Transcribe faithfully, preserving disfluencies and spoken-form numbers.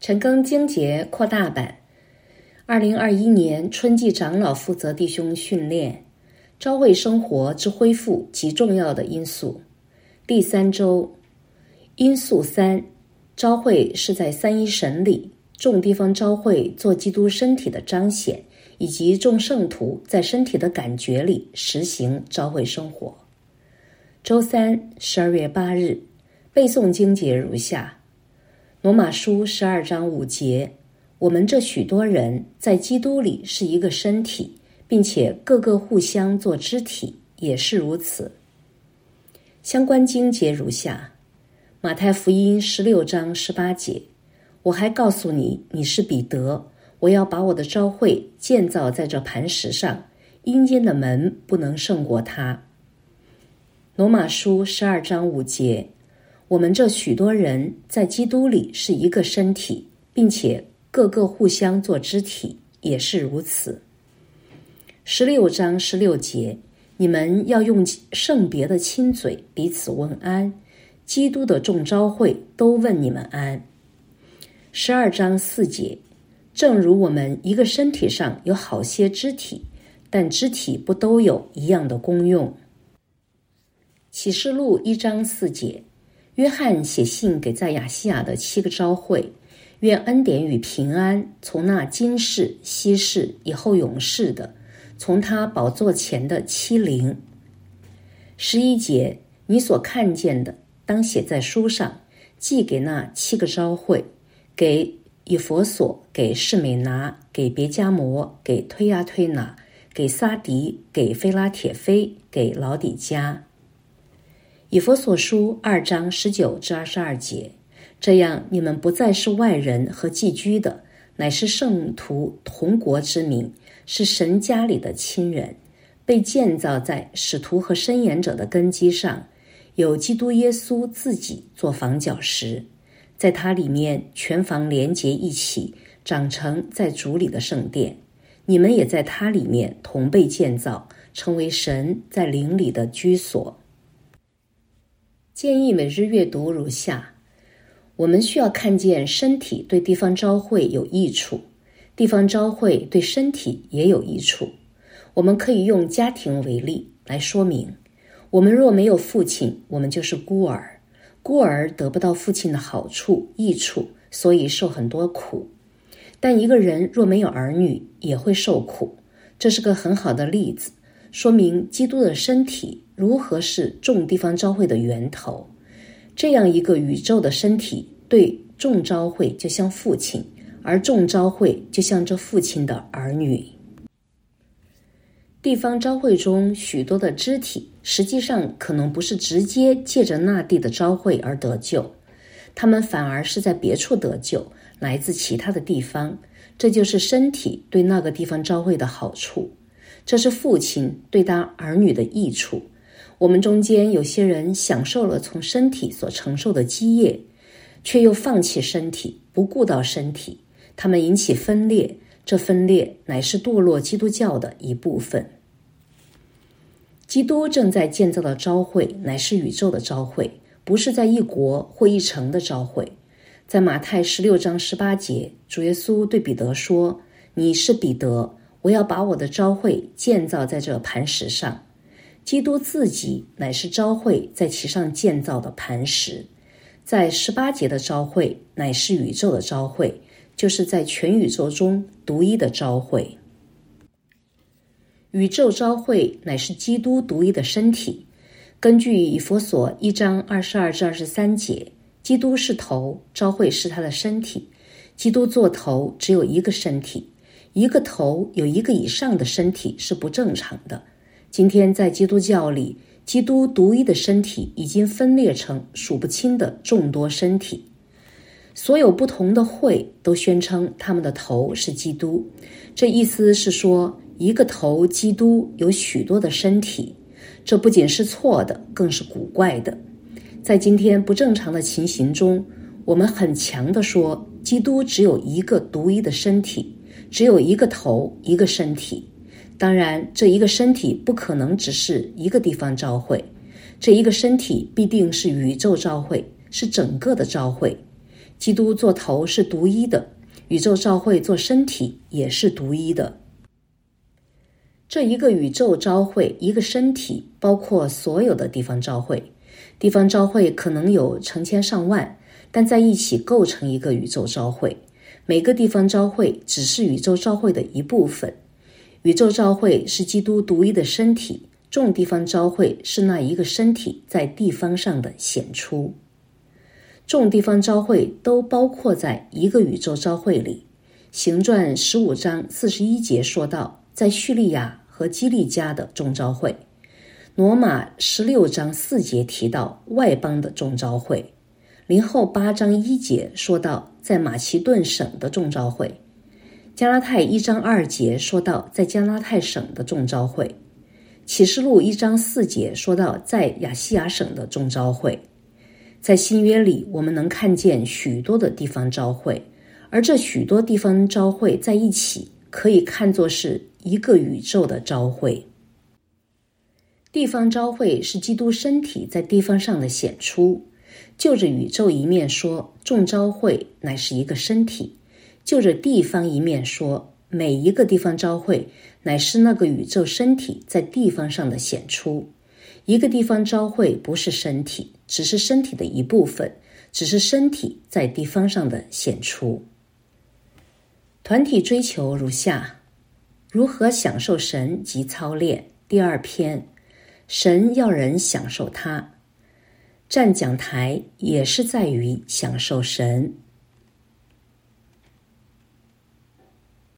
陈庚经节扩大版，二零二一年春季长老负责弟兄训练，召会生活之恢复极重要的因素。第三周，因素三，召会是在三一神里，众地方召会做基督身体的彰显，以及众圣徒在身体的感觉里实行召会生活。周三，十二月八日，背诵经节如下：罗马书十二章五节，我们这许多人在基督里是一个身体，并且各个互相做肢体，也是如此。相关经节如下：马太福音十六章十八节，我还告诉你，你是彼得，我要把我的召会建造在这磐石上，阴间的门不能胜过它。罗马书十二章五节，我们这许多人在基督里是一个身体，并且各个互相做肢体，也是如此。十六章十六节，你们要用圣别的亲嘴彼此问安，基督的众召会都问你们安。十二章四节，正如我们一个身体上有好些肢体，但肢体不都有一样的功用。启示录一章四节，约翰写信给在亚细亚的七个召会，愿恩典与平安从那今世、昔世、以后永世的，从他宝座前的七灵。十一节，你所看见的当写在书上，寄给那七个召会，给以弗所，给士美拿，给别迦摩，给推亚推拿，给撒狄，给非拉铁非，给老底嘉。以弗所书二章十九至二十二节，这样你们不再是外人和寄居的，乃是圣徒同国之民，是神家里的亲人，被建造在使徒和申言者的根基上，有基督耶稣自己做房角石，在他里面全房连结一起，长成在主里的圣殿。你们也在他里面同被建造，成为神在灵里的居所。建议每日阅读如下：我们需要看见身体对地方召会有益处，地方召会对身体也有益处。我们可以用家庭为例来说明，我们若没有父亲，我们就是孤儿，孤儿得不到父亲的好处、益处，所以受很多苦。但一个人若没有儿女，也会受苦。这是个很好的例子，说明基督的身体如何是众地方召会的源头。这样一个宇宙的身体对众召会就像父亲，而众召会就像这父亲的儿女。地方召会中许多的肢体实际上可能不是直接借着那地的召会而得救，他们反而是在别处得救，来自其他的地方。这就是身体对那个地方召会的好处，这是父亲对他儿女的益处。我们中间有些人享受了从身体所承受的基业，却又放弃身体，不顾到身体，他们引起分裂，这分裂乃是堕落基督教的一部分。基督正在建造的召会乃是宇宙的召会，不是在一国或一城的召会。在马太十六章十八节，主耶稣对彼得说：你是彼得，我要把我的召会建造在这磐石上。基督自己乃是召会在其上建造的磐石。在十八节的召会乃是宇宙的召会，就是在全宇宙中独一的召会。宇宙召会乃是基督独一的身体。根据以弗所一章二十二至二十三节，基督是头，召会是他的身体。基督做头只有一个身体，一个头有一个以上的身体是不正常的。今天在基督教里，基督独一的身体已经分裂成数不清的众多身体。所有不同的会都宣称他们的头是基督，这意思是说，一个头基督有许多的身体。这不仅是错的，更是古怪的。在今天不正常的情形中，我们很强地说，基督只有一个独一的身体，只有一个头，一个身体。当然，这一个身体不可能只是一个地方召会，这一个身体必定是宇宙召会，是整个的召会。 基督做头是独一的，宇宙召会做身体也是独一的。这一个宇宙召会，一个身体，包括所有的地方召会。地方召会可能有成千上万，但在一起构成一个宇宙召会。每个地方召会只是宇宙召会的一部分。宇宙召会是基督独一的身体，众地方召会是那一个身体在地方上的显出。众地方召会都包括在一个宇宙召会里。行传十五章四十一节说到，在叙利亚和基利家的众召会。罗马十六章四节提到外邦的众召会。林后八章一节说到在马其顿省的众召会。加拉太一章二节说到在加拉太省的众召会。启示录一章四节说到在亚细亚省的众召会。在新约里，我们能看见许多的地方召会，而这许多地方召会在一起，可以看作是一个宇宙的召会。地方召会是基督身体在地方上的显出。就着宇宙一面说，众召会乃是一个身体；就着地方一面说，每一个地方召会乃是那个宇宙身体在地方上的显出。一个地方召会不是身体，只是身体的一部分，只是身体在地方上的显出。团体追求如下：如何享受神及操练。第二篇，神要人享受他。站讲台也是在于享受神。